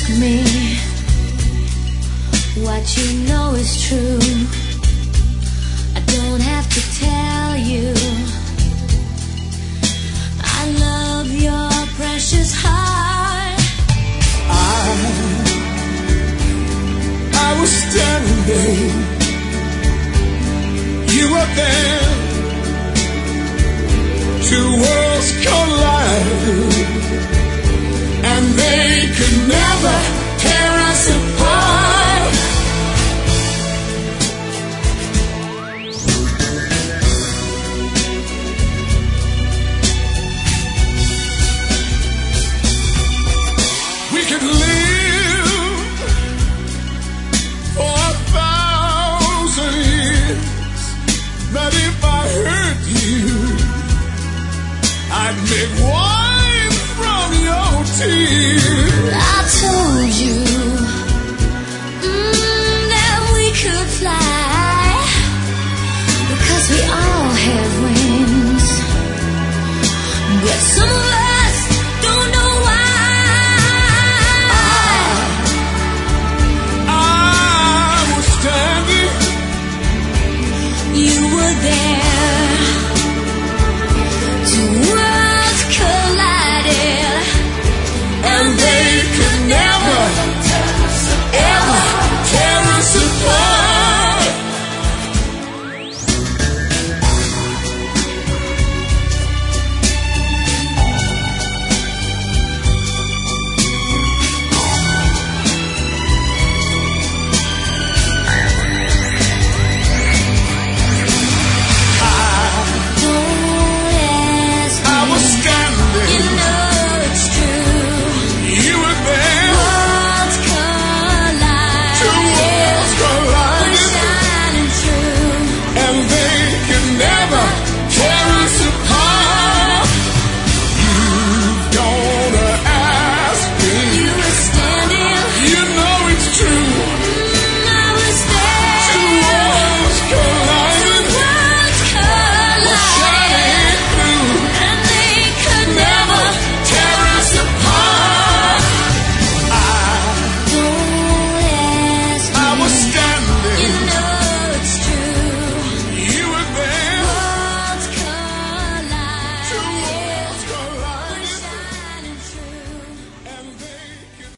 me what you know is true. I don't have to tell you I love your precious heart. I was standing there, you were there. Two worlds collide, and they could never tear us apart. We could live for 1,000 years, but if I hurt you, I'd make wine from your tears. I told you that we could fly, because we all have wings. But some